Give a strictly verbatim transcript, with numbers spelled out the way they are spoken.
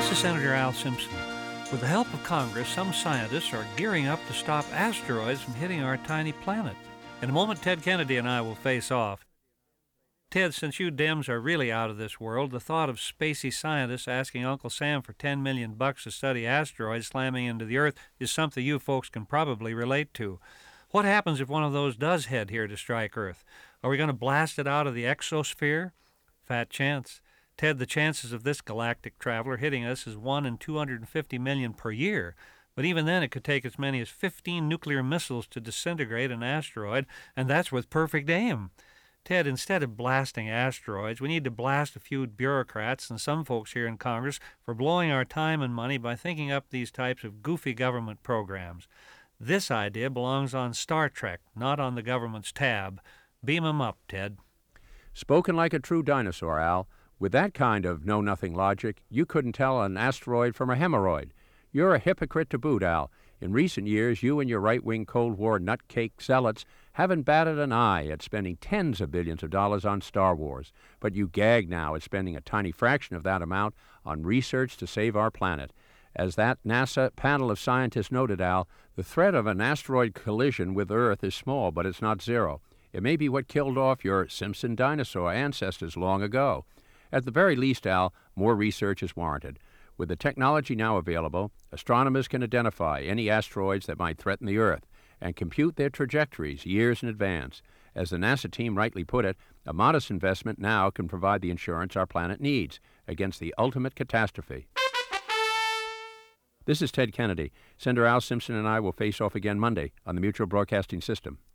This is Senator Al Simpson. With the help of Congress, some scientists are gearing up to stop asteroids from hitting our tiny planet. In a moment, Ted Kennedy and I will face off. Ted, since you Dems are really out of this world, the thought of spacey scientists asking Uncle Sam for ten million bucks to study asteroids slamming into the Earth is something you folks can probably relate to. What happens if one of those does head here to strike Earth? Are we going to blast it out of the exosphere? Fat chance. Ted, the chances of this galactic traveler hitting us is one in two hundred fifty million per year. But even then, it could take as many as fifteen nuclear missiles to disintegrate an asteroid, and that's with perfect aim. Ted, instead of blasting asteroids, we need to blast a few bureaucrats and some folks here in Congress for blowing our time and money by thinking up these types of goofy government programs. This idea belongs on Star Trek, not on the government's tab. Beam 'em up, Ted. Spoken like a true dinosaur, Al. With that kind of know-nothing logic, you couldn't tell an asteroid from a hemorrhoid. You're a hypocrite to boot, Al. In recent years, you and your right-wing Cold War nutcake zealots haven't batted an eye at spending tens of billions of dollars on Star Wars, but you gag now at spending a tiny fraction of that amount on research to save our planet. As that NASA panel of scientists noted, Al, the threat of an asteroid collision with Earth is small, but it's not zero. It may be what killed off your Simpson dinosaur ancestors long ago. At the very least, Al, more research is warranted. With the technology now available, astronomers can identify any asteroids that might threaten the Earth and compute their trajectories years in advance. As the NASA team rightly put it, a modest investment now can provide the insurance our planet needs against the ultimate catastrophe. This is Ted Kennedy. Senator Al Simpson and I will face off again Monday on the Mutual Broadcasting System.